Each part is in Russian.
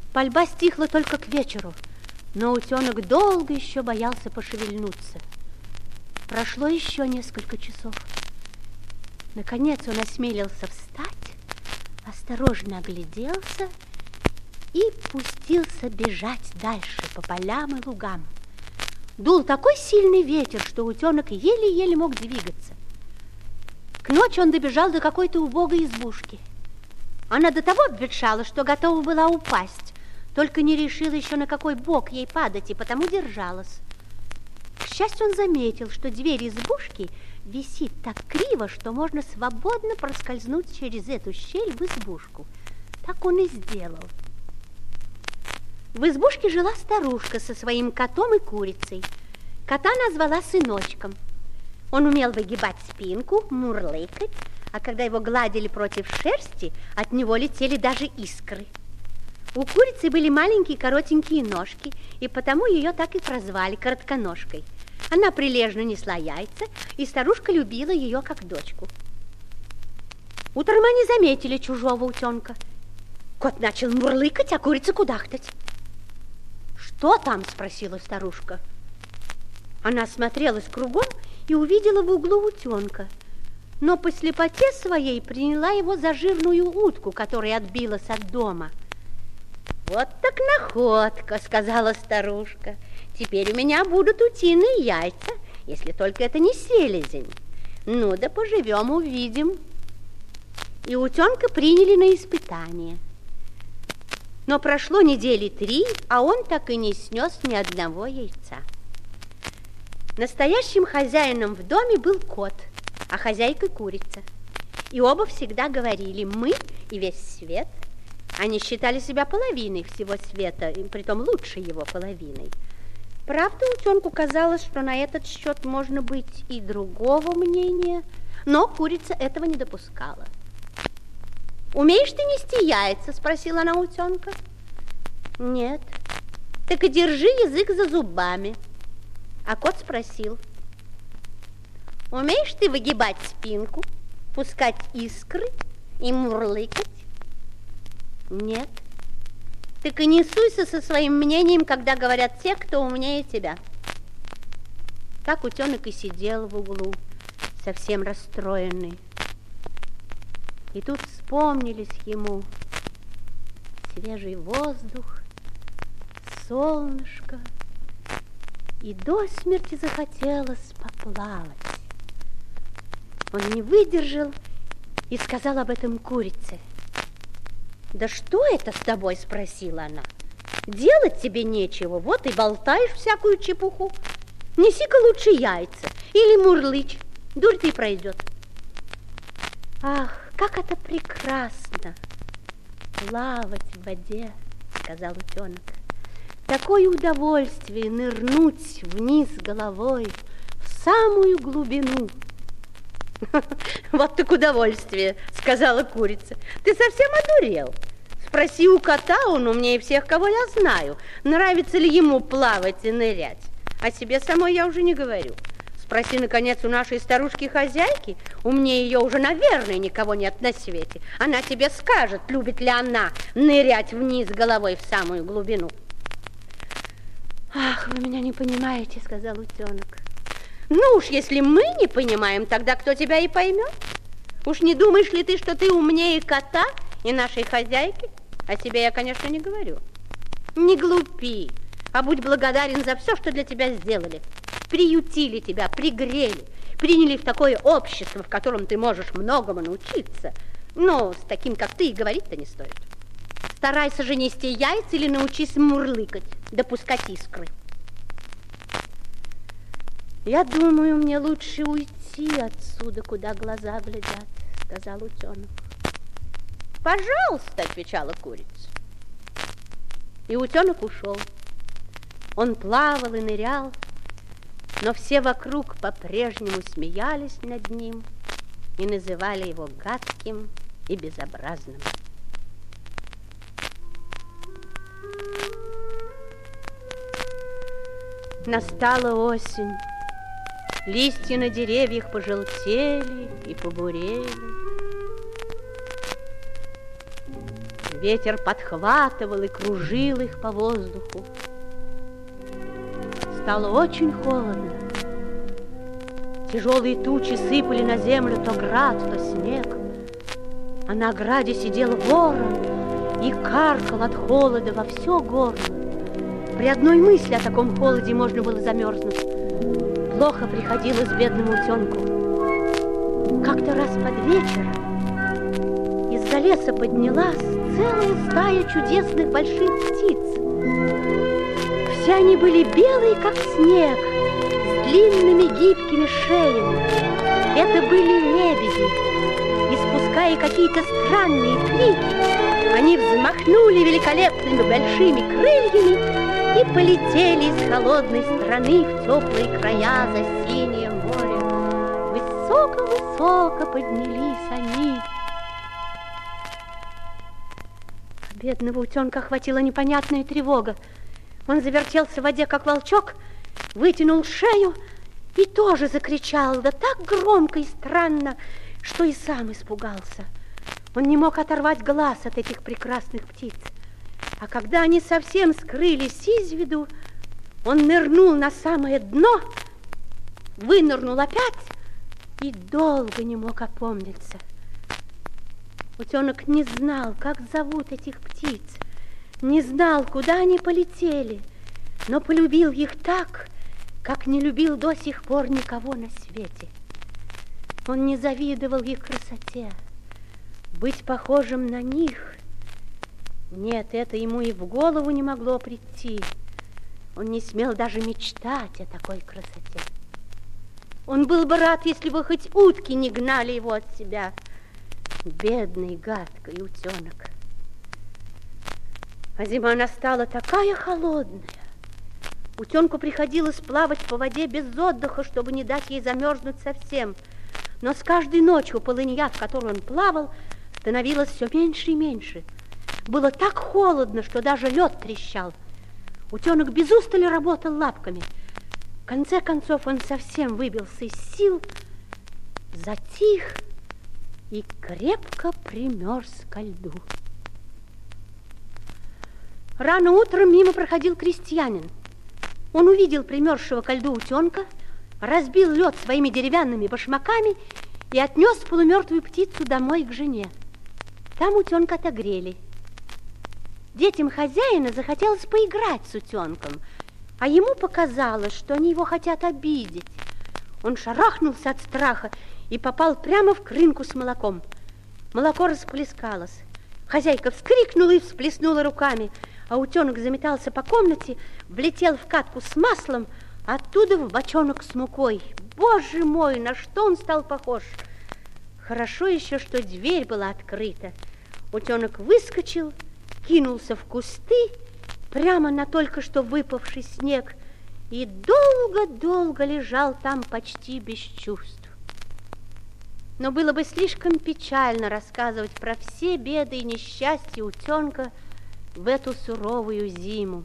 Пальба стихла только к вечеру, но утенок долго еще боялся пошевельнуться. Прошло еще несколько часов. Наконец он осмелился встать, осторожно огляделся и пустился бежать дальше по полям и лугам. Дул такой сильный ветер, что утенок еле-еле мог двигаться. К ночи он добежал до какой-то убогой избушки. Она до того обветшала, что готова была упасть, только не решила еще, на какой бок ей падать, и потому держалась. К счастью, он заметил, что дверь избушки висит так криво, что можно свободно проскользнуть через эту щель в избушку. Так он и сделал. В избушке жила старушка со своим котом и курицей. Кота назвала сыночком. Он умел выгибать спинку, мурлыкать, а когда его гладили против шерсти, от него летели даже искры. У курицы были маленькие коротенькие ножки, и потому ее так и прозвали коротконожкой. Она прилежно несла яйца, и старушка любила ее как дочку. Утром они заметили чужого утенка. Кот начал мурлыкать, а курица кудахтать. «Что там?» – спросила старушка. Она осмотрелась кругом и увидела в углу утенка, но по слепоте своей приняла его за жирную утку, которая отбилась от дома. «Вот так находка», – сказала старушка. «Теперь у меня будут утиные яйца, если только это не селезень. Ну да поживем, увидим». И утенка приняли на испытание. Но прошло недели 3, а он так и не снес ни одного яйца. Настоящим хозяином в доме был кот, а хозяйкой курица. И оба всегда говорили «мы» и весь свет. Они считали себя половиной всего света, и притом лучшей его половиной. Правда, утенку казалось, что на этот счет можно быть и другого мнения, но курица этого не допускала. «Умеешь ты нести яйца?» – спросила она утенка. «Нет». «Так и держи язык за зубами». А кот спросил: «Умеешь ты выгибать спинку, пускать искры и мурлыкать?» «Нет». «Так и не суйся со своим мнением, когда говорят те, кто умнее тебя». Так утенок и сидел в углу, совсем расстроенный. И тут вспомнились ему свежий воздух, солнышко, и до смерти захотелось поплавать. Он не выдержал и сказал об этом курице. «Да что это с тобой?» – спросила она. «Делать тебе нечего, вот и болтаешь всякую чепуху. Неси-ка лучше яйца или мурлычь, дурь ты пройдет». «Ах, как это прекрасно плавать в воде!» – сказал утенок. «Такое удовольствие нырнуть вниз головой в самую глубину». «Вот так удовольствие!» – сказала курица. «Ты совсем одурел? Спроси у кота, он умнее всех, кого я знаю, нравится ли ему плавать и нырять. О себе самой я уже не говорю. Спроси, наконец, у нашей старушки-хозяйки, умнее ее уже, наверное, никого нет на свете. Она тебе скажет, любит ли она нырять вниз головой в самую глубину». «Ах, вы меня не понимаете», — сказал утенок. «Ну уж, если мы не понимаем, тогда кто тебя и поймет? Уж не думаешь ли ты, что ты умнее кота и нашей хозяйки? О себе я, конечно, не говорю. Не глупи, а будь благодарен за все, что для тебя сделали. Приютили тебя, пригрели, приняли в такое общество, в котором ты можешь многому научиться. Но с таким, как ты, и говорить-то не стоит. Старайся же нести яйца или научись мурлыкать, допускать искры». «Я думаю, мне лучше уйти отсюда, куда глаза глядят», — сказал утенок. «Пожалуйста», — отвечала курица. И утенок ушел. Он плавал и нырял, но все вокруг по-прежнему смеялись над ним и называли его гадким и безобразным. Настала осень. Листья на деревьях пожелтели и побурели. Ветер подхватывал и кружил их по воздуху. Стало очень холодно. Тяжелые тучи сыпали на землю то град, то снег. А на ограде сидел ворон и каркал от холода во все горло. При одной мысли о таком холоде можно было замерзнуть. Плохо приходилось бедному утенку. Как-то раз под вечер из-за леса поднялась целая стая чудесных больших птиц. Все они были белые, как снег, с длинными гибкими шеями. Это были лебеди. Испуская какие-то странные крики, они взмахнули великолепными большими крыльями и полетели из холодной страны в теплые края за синее море. Высоко-высоко поднялись они. Бедного утенка охватила непонятная тревога. Он завертелся в воде, как волчок, вытянул шею и тоже закричал, да так громко и странно, что и сам испугался. Он не мог оторвать глаз от этих прекрасных птиц. А когда они совсем скрылись из виду, он нырнул на самое дно, вынырнул опять и долго не мог опомниться. Утенок не знал, как зовут этих птиц, не знал, куда они полетели, но полюбил их так, как не любил до сих пор никого на свете. Он не завидовал их красоте. Быть похожим на них, нет, это ему и в голову не могло прийти. Он не смел даже мечтать о такой красоте. Он был бы рад, если бы хоть утки не гнали его от себя. Бедный, гадкий утенок. А зима настала такая холодная. Утенку приходилось плавать по воде без отдыха, чтобы не дать ей замерзнуть совсем. Но с каждой ночью полынья, в которой он плавал, становилось все меньше и меньше. Было так холодно, что даже лед трещал. Утенок без устали работал лапками. В конце концов он совсем выбился из сил, затих и крепко примерз ко льду. Рано утром мимо проходил крестьянин. Он увидел примерзшего ко льду утенка, разбил лед своими деревянными башмаками и отнес полумертвую птицу домой к жене. Там утенка отогрели. Детям хозяина захотелось поиграть с утенком, а ему показалось, что они его хотят обидеть. Он шарахнулся от страха и попал прямо в крынку с молоком. Молоко расплескалось. Хозяйка вскрикнула и всплеснула руками, а утенок заметался по комнате, влетел в катку с маслом, оттуда в бочонок с мукой. Боже мой, на что он стал похож! Хорошо еще, что дверь была открыта. Утенок выскочил, кинулся в кусты, прямо на только что выпавший снег, и долго-долго лежал там почти без чувств. Но было бы слишком печально рассказывать про все беды и несчастья утенка в эту суровую зиму.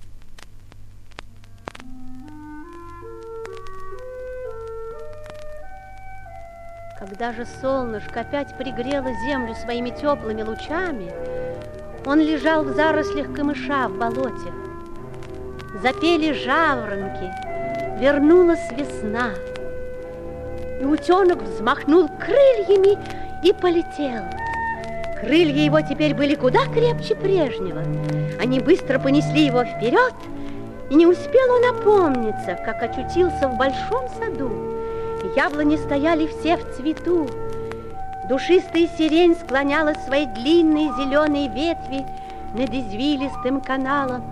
Когда же солнышко опять пригрело землю своими теплыми лучами, он лежал в зарослях камыша в болоте. Запели жаворонки, вернулась весна, и утенок взмахнул крыльями и полетел. Крылья его теперь были куда крепче прежнего. Они быстро понесли его вперед, и не успел он опомниться, как очутился в большом саду. Яблони стояли все в цвету. Душистая сирень склоняла свои длинные зеленые ветви над извилистым каналом.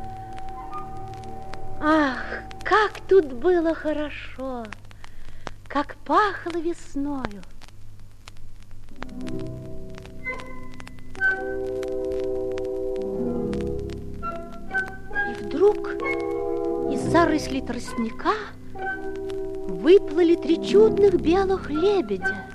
Ах, как тут было хорошо, как пахло весною. И вдруг из зарослей тростника выплыли 3 чудных белых лебедя.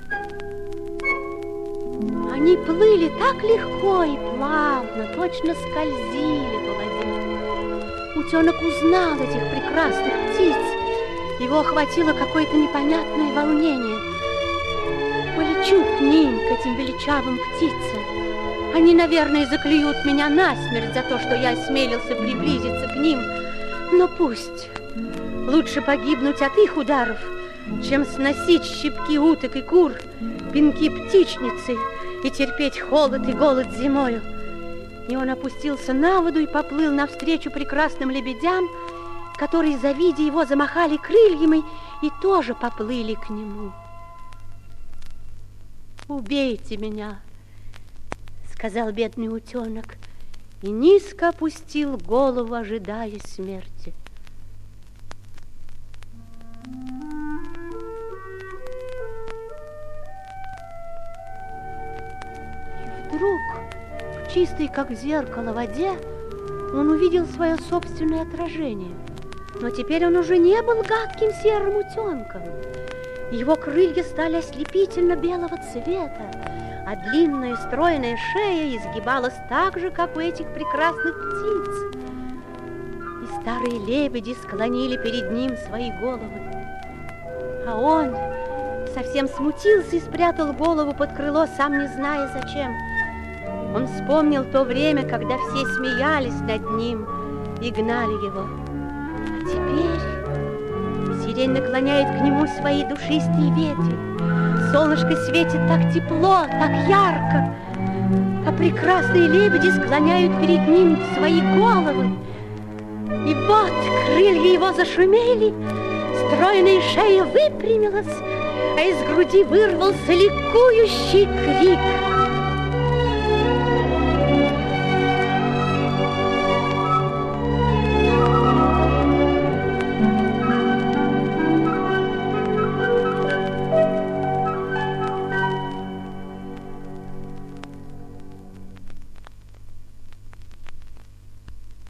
Они плыли так легко и плавно, точно скользили по воде. Утенок узнал этих прекрасных птиц. Его охватило какое-то непонятное волнение. Полечу к ним, к этим величавым птицам. Они, наверное, заклюют меня насмерть за то, что я осмелился приблизиться к ним. Но пусть. Лучше погибнуть от их ударов, чем сносить щипки уток и кур, пинки птичницы и терпеть холод и голод зимою. И он опустился на воду и поплыл навстречу прекрасным лебедям, которые, завидя его, замахали крыльями и тоже поплыли к нему. «Убейте меня», — сказал бедный утенок, и низко опустил голову, ожидая смерти. И вдруг в чистой, как зеркало, воде он увидел свое собственное отражение. Но теперь он уже не был гадким серым утенком. Его крылья стали ослепительно белого цвета, а длинная стройная шея изгибалась так же, как у этих прекрасных птиц. И старые лебеди склонили перед ним свои головы. А он совсем смутился и спрятал голову под крыло, сам не зная зачем. Он вспомнил то время, когда все смеялись над ним и гнали его. А теперь сирень наклоняет к нему свои душистые ветви. Солнышко светит так тепло, так ярко, а прекрасные лебеди склоняют перед ним свои головы. И вот крылья его зашумели, стройная шея выпрямилась, а из груди вырвался ликующий крик.